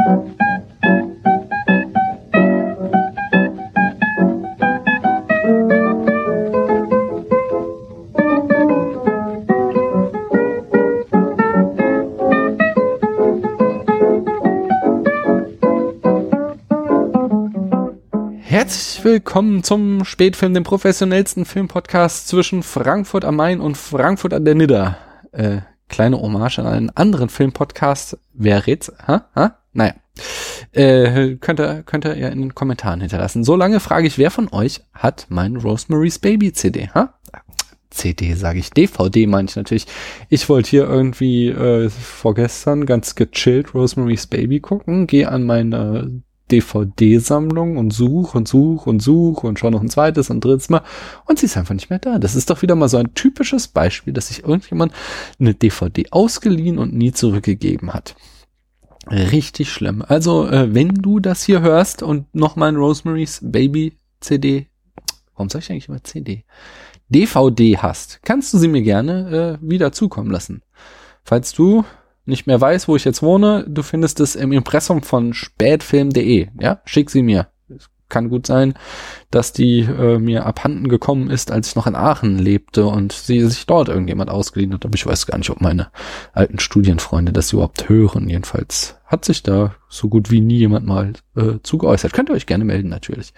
Herzlich willkommen zum Spätfilm, dem professionellsten Filmpodcast zwischen Frankfurt am Main und Frankfurt an der Nidda. Kleine Hommage an einen anderen Filmpodcast. Wer rät's? Naja. Könnt ihr ja in den Kommentaren hinterlassen. Solange frage ich, wer von euch hat mein Rosemary's Baby CD? CD sage ich, DVD meine ich natürlich. Ich wollte hier irgendwie vorgestern ganz gechillt Rosemary's Baby gucken, gehe an meine DVD-Sammlung und such und schau noch ein zweites und drittes Mal und sie ist einfach nicht mehr da. Das ist doch wieder mal so ein typisches Beispiel, dass sich irgendjemand eine DVD ausgeliehen und nie zurückgegeben hat. Richtig schlimm. Also, wenn du das hier hörst und noch mal ein Rosemary's Baby CD, warum sag ich eigentlich immer CD? DVD hast, kannst du sie mir gerne wieder zukommen lassen. Falls du nicht mehr weiß, wo ich jetzt wohne, du findest es im Impressum von spätfilm.de. Ja, schick sie mir. Es kann gut sein, dass die mir abhanden gekommen ist, als ich noch in Aachen lebte und sie sich dort irgendjemand ausgeliehen hat. Aber ich weiß gar nicht, ob meine alten Studienfreunde das überhaupt hören. Jedenfalls hat sich da so gut wie nie jemand mal zu geäußert. Könnt ihr euch gerne melden, natürlich.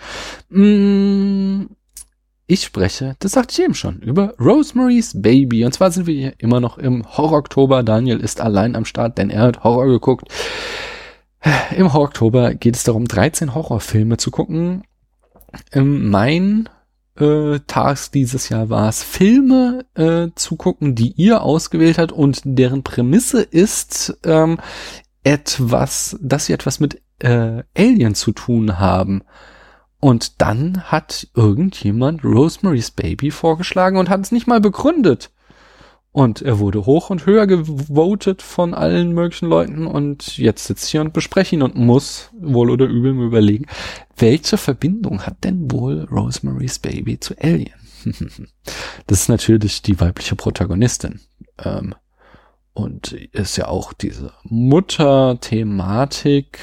Ich spreche, das sagte ich eben schon, über Rosemary's Baby. Und zwar sind wir hier immer noch im Horror-Oktober. Daniel ist allein am Start, denn er hat Horror geguckt. Im Horror-Oktober geht es darum, 13 Horrorfilme zu gucken. Mein Task dieses Jahr war es, Filme zu gucken, die ihr ausgewählt habt und deren Prämisse ist, dass sie etwas mit Alien zu tun haben. Und dann hat irgendjemand Rosemary's Baby vorgeschlagen und hat es nicht mal begründet. Und er wurde hoch und höher gewotet von allen möglichen Leuten und jetzt sitzt hier und bespreche ihn und muss wohl oder übel mir überlegen, welche Verbindung hat denn wohl Rosemary's Baby zu Alien? Das ist natürlich die weibliche Protagonistin. Und ist ja auch diese Mutter-Thematik,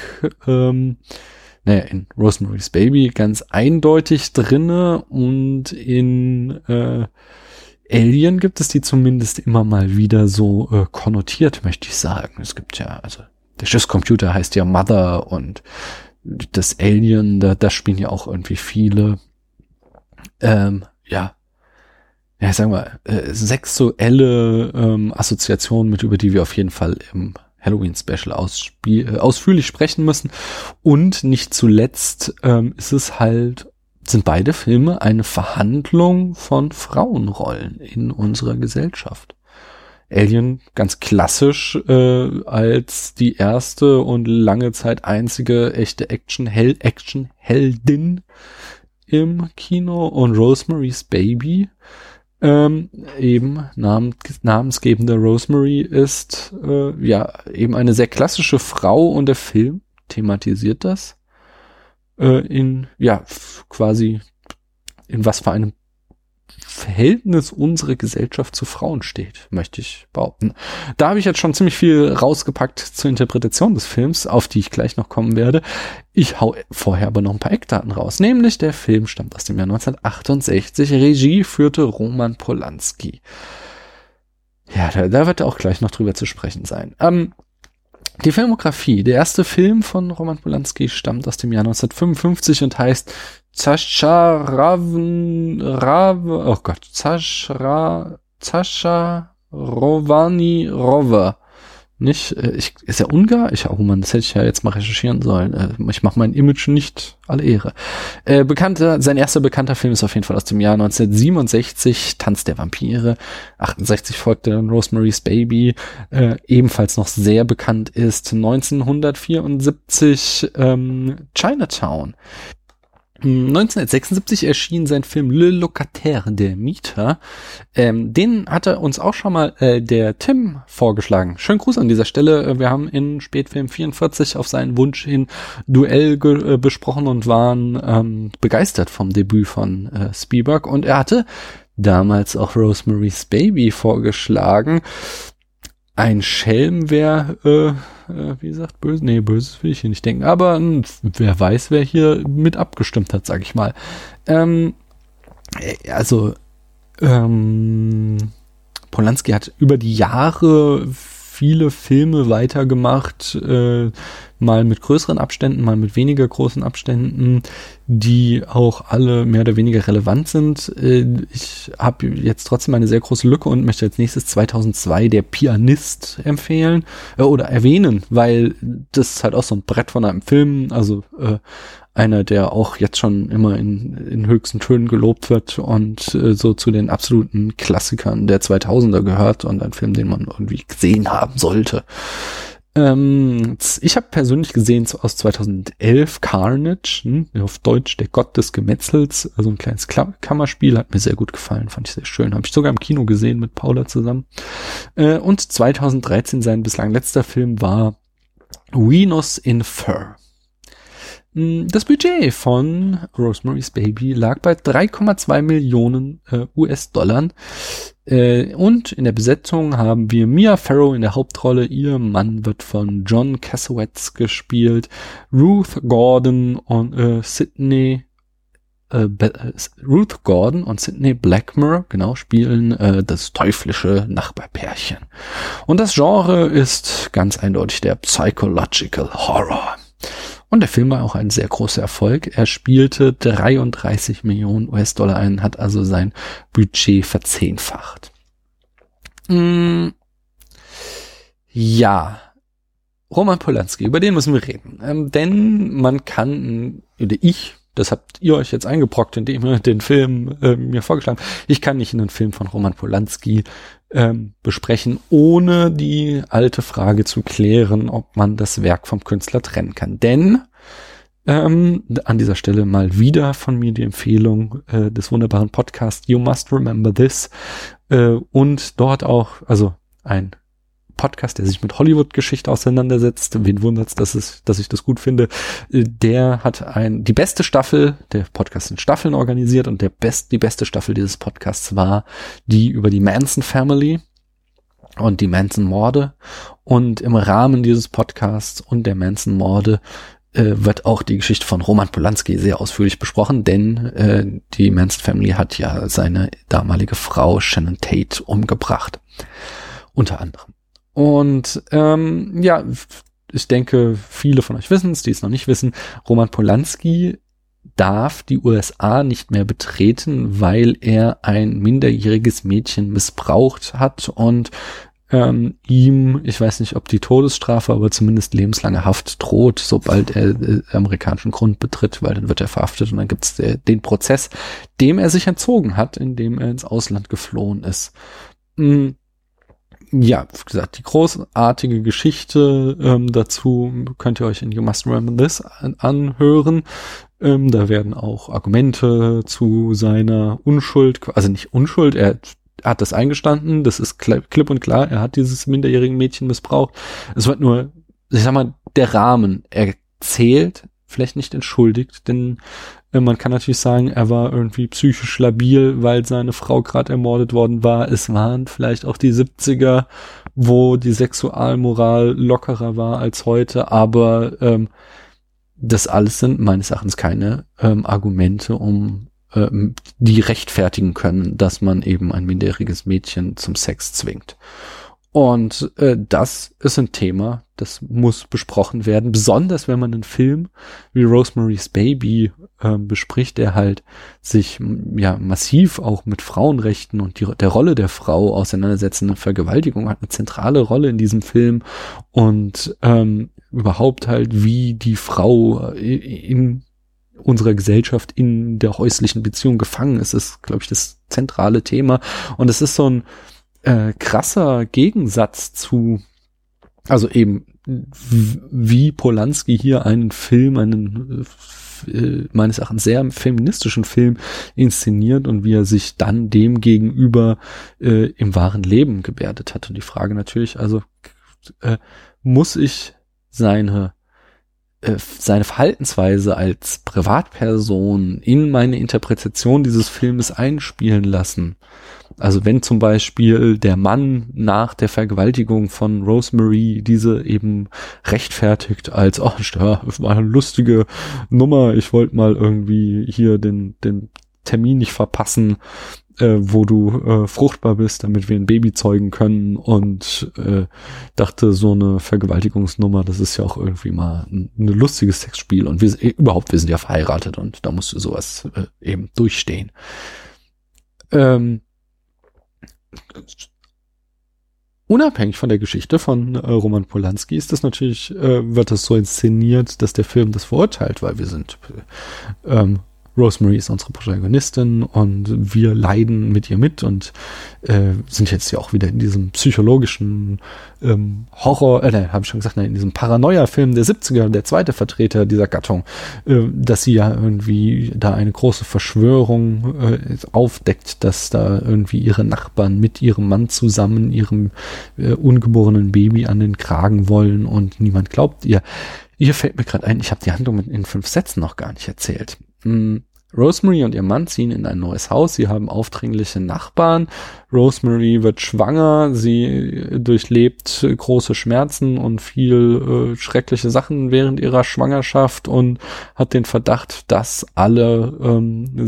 in Rosemary's Baby ganz eindeutig drinne und in Alien gibt es die zumindest immer mal wieder so konnotiert, möchte ich sagen. Es gibt ja, also der Schiffscomputer heißt ja Mother und das Alien, da spielen ja auch irgendwie viele, sagen wir, sexuelle Assoziationen mit, über die wir auf jeden Fall im Halloween-Special ausführlich sprechen müssen. Und nicht zuletzt sind beide Filme eine Verhandlung von Frauenrollen in unserer Gesellschaft. Alien ganz klassisch als die erste und lange Zeit einzige echte Action-Heldin im Kino und Rosemary's Baby eben namensgebende Rosemary ist eben eine sehr klassische Frau und der Film thematisiert das quasi in was für einem Verhältnis unsere Gesellschaft zu Frauen steht, möchte ich behaupten. Da habe ich jetzt schon ziemlich viel rausgepackt zur Interpretation des Films, auf die ich gleich noch kommen werde. Ich hau vorher aber noch ein paar Eckdaten raus. Nämlich der Film stammt aus dem Jahr 1968. Regie führte Roman Polanski. Ja, da wird auch gleich noch drüber zu sprechen sein. Die Filmografie. Der erste Film von Roman Polanski stammt aus dem Jahr 1955 und heißt Zascha Rovani Rover. Nicht, ist er Ungar? Das hätte ich ja jetzt mal recherchieren sollen. Ich mache mein Image nicht alle Ehre. Sein erster bekannter Film ist auf jeden Fall aus dem Jahr 1967, Tanz der Vampire. 68 folgte dann Rosemary's Baby, ebenfalls noch sehr bekannt ist 1974 Chinatown. 1976 erschien sein Film Le Locataire, der Mieter. Den hatte uns auch schon mal der Tim vorgeschlagen. Schönen Gruß an dieser Stelle. Wir haben in Spätfilm 44 auf seinen Wunsch hin Duell besprochen und waren begeistert vom Debüt von Spielberg. Und er hatte damals auch Rosemary's Baby vorgeschlagen. ein Schelm, wer, wie gesagt, böse, nee, böses will ich hier nicht denken, aber wer weiß, wer hier mit abgestimmt hat, sag ich mal. Polanski hat über die Jahre viele Filme weitergemacht, mal mit größeren Abständen, mal mit weniger großen Abständen, die auch alle mehr oder weniger relevant sind. Ich habe jetzt trotzdem eine sehr große Lücke und möchte als nächstes 2002 Der Pianist empfehlen oder erwähnen, weil das ist halt auch so ein Brett von einem Film, also einer, der auch jetzt schon immer in höchsten Tönen gelobt wird und so zu den absoluten Klassikern der 2000er gehört und ein Film, den man irgendwie gesehen haben sollte. Ich habe persönlich gesehen aus 2011 Carnage, auf Deutsch Der Gott des Gemetzels, also ein kleines Kammerspiel, hat mir sehr gut gefallen, fand ich sehr schön, habe ich sogar im Kino gesehen mit Paula zusammen. Und 2013 sein bislang letzter Film war Venus in Fur. Das Budget von Rosemary's Baby lag bei 3,2 Millionen US-Dollar. Und in der Besetzung haben wir Mia Farrow in der Hauptrolle. Ihr Mann wird von John Cassavetes gespielt. Ruth Gordon und Sidney Blackmer, genau, spielen das teuflische Nachbarpärchen. Und das Genre ist ganz eindeutig der Psychological Horror. Und der Film war auch ein sehr großer Erfolg. Er spielte 33 Millionen US-Dollar ein, hat also sein Budget verzehnfacht. Ja, Roman Polanski, über den müssen wir reden. Denn man kann, oder das habt ihr euch jetzt eingebrockt, indem ihr den Film mir vorgeschlagen habt. Ich kann nicht einen Film von Roman Polanski besprechen, ohne die alte Frage zu klären, ob man das Werk vom Künstler trennen kann. Denn an dieser Stelle mal wieder von mir die Empfehlung des wunderbaren Podcasts You Must Remember This und dort auch, also ein Podcast, der sich mit Hollywood-Geschichte auseinandersetzt. Wen wundert's, dass ich das gut finde. Der hat die beste Staffel, der Podcast in Staffeln organisiert und die beste Staffel dieses Podcasts war die über die Manson Family und die Manson-Morde. Und im Rahmen dieses Podcasts und der Manson-Morde wird auch die Geschichte von Roman Polanski sehr ausführlich besprochen, denn die Manson Family hat ja seine damalige Frau Shannon Tate umgebracht. Unter anderem. Und ich denke, viele von euch wissen es, die es noch nicht wissen, Roman Polanski darf die USA nicht mehr betreten, weil er ein minderjähriges Mädchen missbraucht hat und ihm, ich weiß nicht, ob die Todesstrafe, aber zumindest lebenslange Haft droht, sobald er amerikanischen Grund betritt, weil dann wird er verhaftet und dann gibt es den Prozess, dem er sich entzogen hat, indem er ins Ausland geflohen ist. Ja, wie gesagt, die großartige Geschichte dazu könnt ihr euch in You Must Remember This anhören. Da werden auch Argumente zu seiner Unschuld, also nicht Unschuld, er hat das eingestanden, das ist klipp und klar, er hat dieses minderjährigen Mädchen missbraucht. Es wird nur, ich sag mal, der Rahmen erzählt, vielleicht nicht entschuldigt, denn man kann natürlich sagen, er war irgendwie psychisch labil, weil seine Frau gerade ermordet worden war. Es waren vielleicht auch die 70er, wo die Sexualmoral lockerer war als heute, aber das alles sind meines Erachtens keine Argumente, die rechtfertigen können, dass man eben ein minderjähriges Mädchen zum Sex zwingt. Und das ist ein Thema, das muss besprochen werden, besonders wenn man einen Film wie Rosemary's Baby bespricht, der halt sich ja massiv auch mit Frauenrechten und der Rolle der Frau auseinandersetzt. Eine Vergewaltigung hat eine zentrale Rolle in diesem Film und überhaupt halt, wie die Frau in unserer Gesellschaft in der häuslichen Beziehung gefangen ist, glaube ich, das zentrale Thema. Und es ist so ein krasser Gegensatz zu, also eben wie Polanski hier einen meines Erachtens sehr feministischen Film inszeniert und wie er sich dann dem gegenüber im wahren Leben gebärdet hat. Und die Frage natürlich, also muss ich seine seine Verhaltensweise als Privatperson in meine Interpretation dieses Filmes einspielen lassen. Also wenn zum Beispiel der Mann nach der Vergewaltigung von Rosemary diese eben rechtfertigt als, das war eine lustige Nummer, ich wollte mal irgendwie hier den Termin nicht verpassen, wo du fruchtbar bist, damit wir ein Baby zeugen können, und dachte, so eine Vergewaltigungsnummer, das ist ja auch irgendwie mal ein lustiges Sexspiel, und wir sind ja verheiratet und da musst du sowas eben durchstehen. Unabhängig von der Geschichte von Roman Polanski ist das natürlich, wird das so inszeniert, dass der Film das verurteilt, weil wir sind Rosemary ist unsere Protagonistin und wir leiden mit ihr mit und sind jetzt ja auch wieder in diesem psychologischen Horror, habe ich schon gesagt, in diesem Paranoia-Film der 70er, der zweite Vertreter dieser Gattung, dass sie ja irgendwie da eine große Verschwörung aufdeckt, dass da irgendwie ihre Nachbarn mit ihrem Mann zusammen ihrem ungeborenen Baby an den Kragen wollen und niemand glaubt ihr. Hier fällt mir gerade ein, ich habe die Handlung in 5 Sätzen noch gar nicht erzählt. Rosemary und ihr Mann ziehen in ein neues Haus. Sie haben aufdringliche Nachbarn. Rosemary wird schwanger. Sie durchlebt große Schmerzen und viel schreckliche Sachen während ihrer Schwangerschaft und hat den Verdacht, dass alle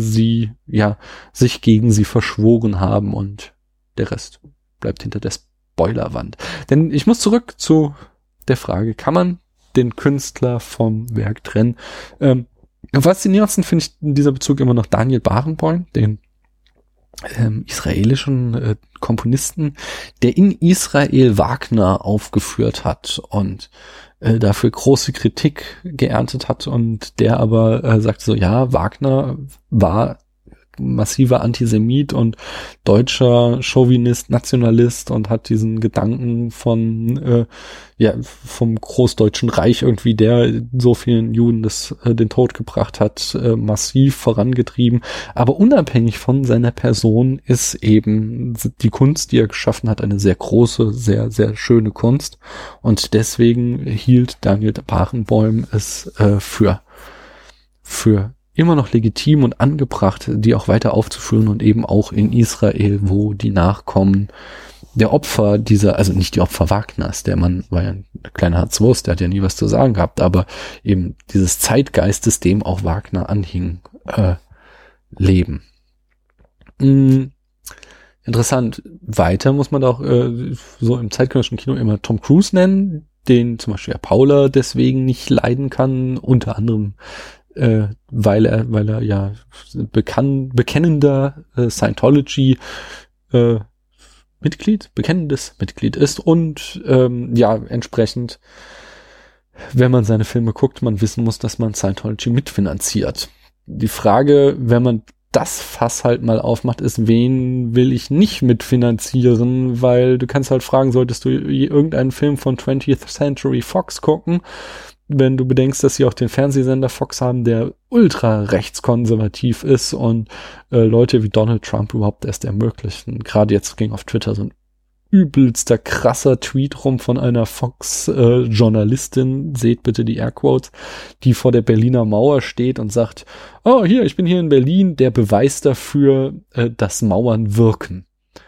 sich gegen sie verschworen haben, und der Rest bleibt hinter der Spoilerwand. Denn ich muss zurück zu der Frage, kann man den Künstler vom Werk trennen? Am faszinierendsten finde ich in dieser Bezug immer noch Daniel Barenboim, den israelischen Komponisten, der in Israel Wagner aufgeführt hat und dafür große Kritik geerntet hat, und der aber sagte so, ja, Wagner war massiver Antisemit und deutscher Chauvinist, Nationalist und hat diesen Gedanken vom Großdeutschen Reich irgendwie, der so vielen Juden den Tod gebracht hat, massiv vorangetrieben. Aber unabhängig von seiner Person ist eben die Kunst, die er geschaffen hat, eine sehr große, sehr, sehr schöne Kunst. Und deswegen hielt Daniel Barenboim es für immer noch legitim und angebracht, die auch weiter aufzuführen, und eben auch in Israel, wo die Nachkommen der Opfer also nicht die Opfer Wagners, der Mann war ja ein kleiner Harzwurst, der hat ja nie was zu sagen gehabt, aber eben dieses Zeitgeistes, dem auch Wagner anhing, leben. Interessant. Weiter muss man auch so im zeitgenössischen Kino immer Tom Cruise nennen, den zum Beispiel Paula deswegen nicht leiden kann, unter anderem weil er ja bekennender Scientology bekennendes Mitglied ist und entsprechend, wenn man seine Filme guckt, man wissen muss, dass man Scientology mitfinanziert. Die Frage, wenn man das Fass halt mal aufmacht, ist, wen will ich nicht mitfinanzieren, weil du kannst halt fragen, solltest du irgendeinen Film von 20th Century Fox gucken, wenn du bedenkst, dass sie auch den Fernsehsender Fox haben, der ultra rechtskonservativ ist und Leute wie Donald Trump überhaupt erst ermöglichen. Gerade jetzt ging auf Twitter so ein übelster krasser Tweet rum von einer Fox-Journalistin, seht bitte die Airquotes, die vor der Berliner Mauer steht und sagt, ich bin hier in Berlin, der Beweis dafür, dass Mauern wirken.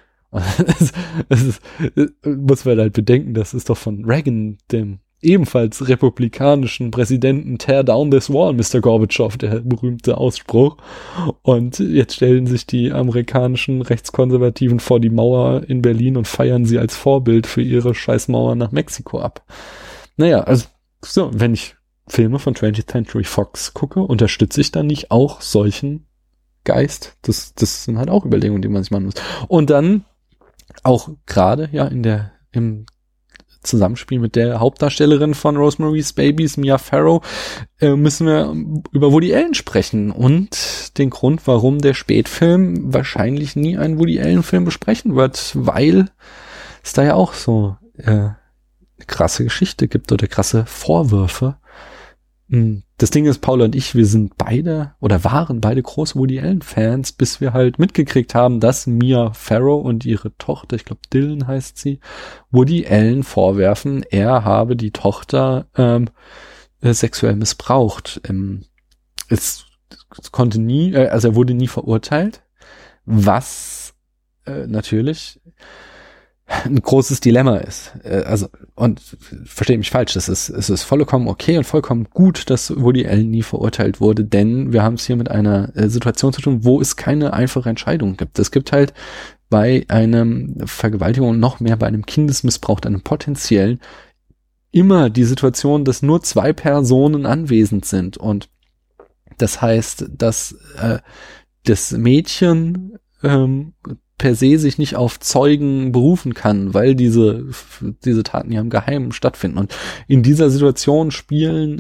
Muss man halt bedenken, das ist doch von Reagan, dem ebenfalls republikanischen Präsidenten, Tear down this wall, Mr. Gorbatschow, der berühmte Ausspruch. Und jetzt stellen sich die amerikanischen Rechtskonservativen vor die Mauer in Berlin und feiern sie als Vorbild für ihre Scheißmauer nach Mexiko ab. Naja, also so, wenn ich Filme von 20th Century Fox gucke, unterstütze ich dann nicht auch solchen Geist? Das sind halt auch Überlegungen, die man sich machen muss. Und dann auch gerade im Zusammenspiel mit der Hauptdarstellerin von Rosemary's Babies, Mia Farrow, müssen wir über Woody Allen sprechen und den Grund, warum der Spätfilm wahrscheinlich nie einen Woody Allen-Film besprechen wird, weil es da ja auch so eine krasse Geschichte gibt oder krasse Vorwürfe. Das Ding ist, Paula und ich, wir sind waren beide große Woody Allen-Fans, bis wir halt mitgekriegt haben, dass Mia Farrow und ihre Tochter, ich glaube Dylan heißt sie, Woody Allen vorwerfen, er habe die Tochter sexuell missbraucht. Es konnte nie, also er wurde nie verurteilt, was natürlich ein großes Dilemma ist. Also, und versteht mich falsch, es ist vollkommen okay und vollkommen gut, dass Woody Allen nie verurteilt wurde, denn wir haben es hier mit einer Situation zu tun, wo es keine einfache Entscheidung gibt. Es gibt halt bei einem Vergewaltigung und noch mehr bei einem Kindesmissbrauch, einem potenziellen, immer die Situation, dass nur 2 Personen anwesend sind, und das heißt, dass das Mädchen per se sich nicht auf Zeugen berufen kann, weil diese Taten ja im Geheimen stattfinden. Und in dieser Situation spielt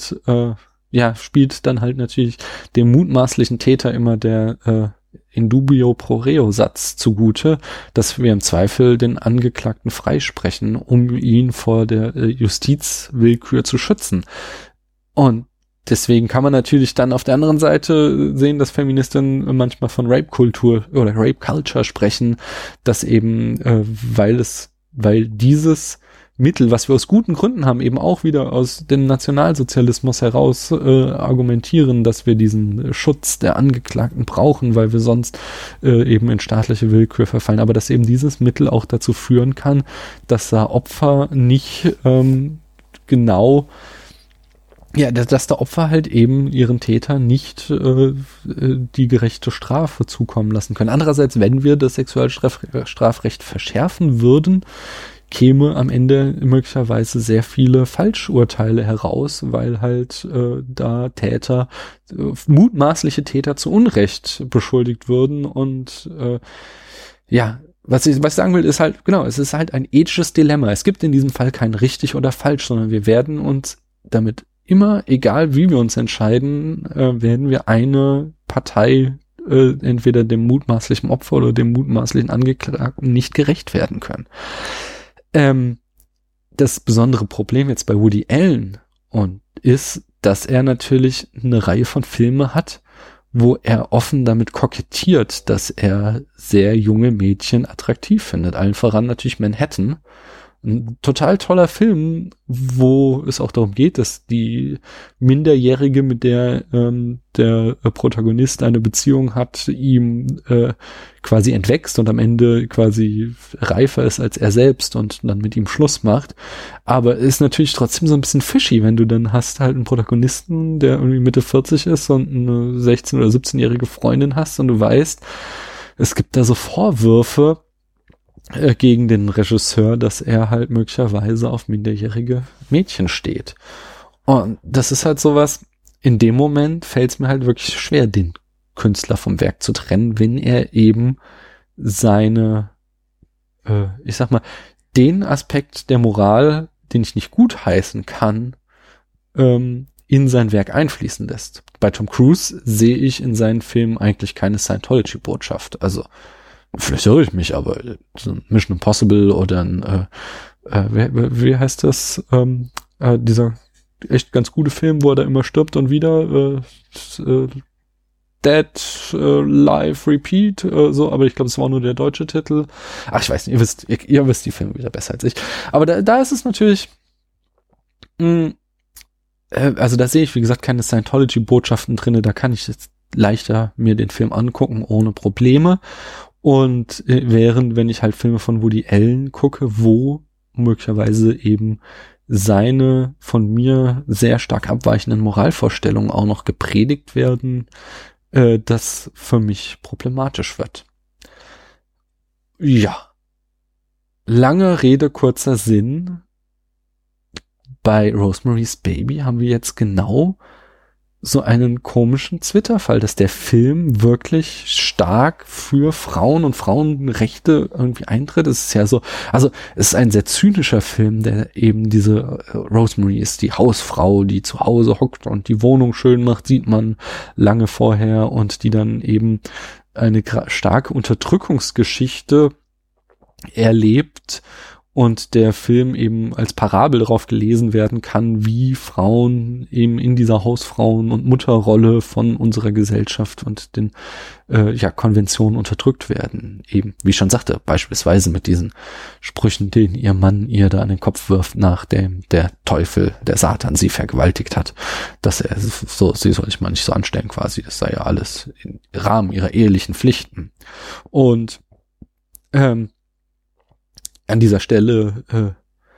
dann halt natürlich dem mutmaßlichen Täter immer der in dubio pro reo Satz zugute, dass wir im Zweifel den Angeklagten freisprechen, um ihn vor der Justizwillkür zu schützen. Und deswegen kann man natürlich dann auf der anderen Seite sehen, dass Feministinnen manchmal von Rape-Kultur oder Rape-Culture sprechen, dass eben, weil dieses Mittel, was wir aus guten Gründen haben, eben auch wieder aus dem Nationalsozialismus heraus argumentieren, dass wir diesen Schutz der Angeklagten brauchen, weil wir sonst eben in staatliche Willkür verfallen. Aber dass eben dieses Mittel auch dazu führen kann, dass da Opfer nicht dass der Opfer halt eben ihren Täter nicht die gerechte Strafe zukommen lassen können. Andererseits, wenn wir das Sexualstrafrecht verschärfen würden, käme am Ende möglicherweise sehr viele Falschurteile heraus, weil halt da mutmaßliche Täter zu Unrecht beschuldigt würden. Und was ich sagen will, ist halt, genau, es ist halt ein ethisches Dilemma. Es gibt in diesem Fall kein richtig oder falsch, sondern wir werden uns damit immer, egal wie wir uns entscheiden, werden wir eine Partei entweder dem mutmaßlichen Opfer oder dem mutmaßlichen Angeklagten nicht gerecht werden können. Das besondere Problem jetzt bei Woody Allen ist, dass er natürlich eine Reihe von Filmen hat, wo er offen damit kokettiert, dass er sehr junge Mädchen attraktiv findet. Allen voran natürlich Manhattan. Ein total toller Film, wo es auch darum geht, dass die Minderjährige, mit der der Protagonist eine Beziehung hat, ihm quasi entwächst und am Ende quasi reifer ist als er selbst und dann mit ihm Schluss macht. Aber ist natürlich trotzdem so ein bisschen fishy, wenn du dann hast halt einen Protagonisten, der irgendwie Mitte 40 ist und eine 16- oder 17-jährige Freundin hast und du weißt, es gibt da so Vorwürfe gegen den Regisseur, dass er halt möglicherweise auf minderjährige Mädchen steht. Und das ist halt sowas, in dem Moment fällt es mir halt wirklich schwer, den Künstler vom Werk zu trennen, wenn er eben seine, den Aspekt der Moral, den ich nicht gutheißen kann, in sein Werk einfließen lässt. Bei Tom Cruise sehe ich in seinen Filmen eigentlich keine Scientology-Botschaft. Also vielleicht irre ich mich, aber so ein Mission Impossible oder ein wie heißt das? Dieser echt ganz gute Film, wo er da immer stirbt und wieder Dead Live Repeat, aber ich glaube, es war auch nur der deutsche Titel. Ach, ich weiß nicht, ihr wisst die Filme wieder besser als ich. Aber da ist es natürlich also da sehe ich, wie gesagt, keine Scientology-Botschaften drinne, da kann ich jetzt leichter mir den Film angucken, ohne Probleme. Und wenn ich halt Filme von Woody Allen gucke, wo möglicherweise eben seine von mir sehr stark abweichenden Moralvorstellungen auch noch gepredigt werden, das für mich problematisch wird. Ja. Lange Rede, kurzer Sinn. Bei Rosemary's Baby haben wir jetzt genau so einen komischen Twitter-Fall, dass der Film wirklich stark für Frauen und Frauenrechte irgendwie eintritt. Es ist ja so, also es ist ein sehr zynischer Film, der eben diese Rosemary ist, die Hausfrau, die zu Hause hockt und die Wohnung schön macht, sieht man lange vorher, und die dann eben eine starke Unterdrückungsgeschichte erlebt und der Film eben als Parabel darauf gelesen werden kann, wie Frauen eben in dieser Hausfrauen- und Mutterrolle von unserer Gesellschaft und den Konventionen unterdrückt werden. Eben, wie ich schon sagte, beispielsweise mit diesen Sprüchen, den ihr Mann ihr da an den Kopf wirft, nachdem der Teufel, der Satan, sie vergewaltigt hat, dass er so, sie soll sich mal nicht so anstellen quasi, das sei ja alles im Rahmen ihrer ehelichen Pflichten. Und an dieser Stelle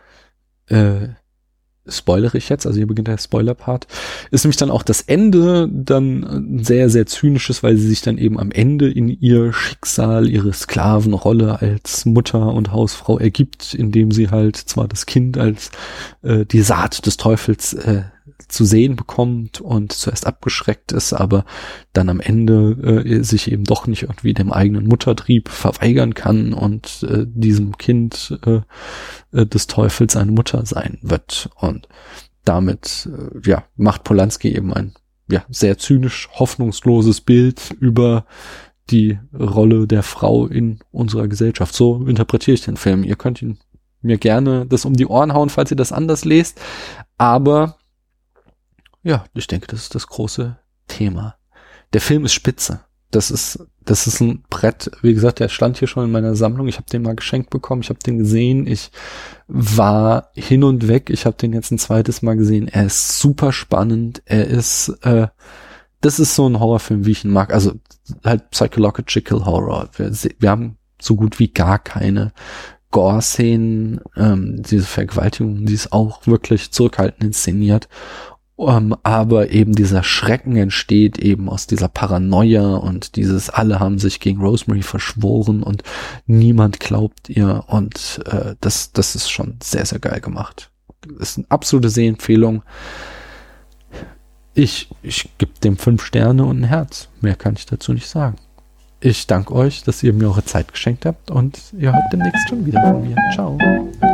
spoilere ich jetzt, also hier beginnt der Spoiler-Part, ist nämlich dann auch das Ende dann ein sehr, sehr zynisches, weil sie sich dann eben am Ende in ihr Schicksal, ihre Sklavenrolle als Mutter und Hausfrau ergibt, indem sie halt zwar das Kind als die Saat des Teufels zu sehen bekommt und zuerst abgeschreckt ist, aber dann am Ende sich eben doch nicht irgendwie dem eigenen Muttertrieb verweigern kann und diesem Kind des Teufels eine Mutter sein wird. Und damit macht Polanski eben ein sehr zynisch hoffnungsloses Bild über die Rolle der Frau in unserer Gesellschaft. So interpretiere ich den Film. Ihr könnt ihn mir gerne das um die Ohren hauen, falls ihr das anders lest, aber ja, ich denke, das ist das große Thema. Der Film ist spitze. Das ist ein Brett. Wie gesagt, der stand hier schon in meiner Sammlung. Ich habe den mal geschenkt bekommen. Ich habe den gesehen. Ich war hin und weg. Ich habe den jetzt ein zweites Mal gesehen. Er ist super spannend. Er ist, das ist so ein Horrorfilm, wie ich ihn mag. Also halt Psychological Horror. Wir haben so gut wie gar keine Gore-Szenen. Diese Vergewaltigung, die ist auch wirklich zurückhaltend inszeniert. Aber eben dieser Schrecken entsteht eben aus dieser Paranoia und dieses alle haben sich gegen Rosemary verschworen und niemand glaubt ihr und das ist schon sehr, sehr geil gemacht. Das ist eine absolute Sehempfehlung. Ich gebe dem 5 Sterne und ein Herz. Mehr kann ich dazu nicht sagen. Ich danke euch, dass ihr mir eure Zeit geschenkt habt und ihr hört demnächst schon wieder von mir. Ciao.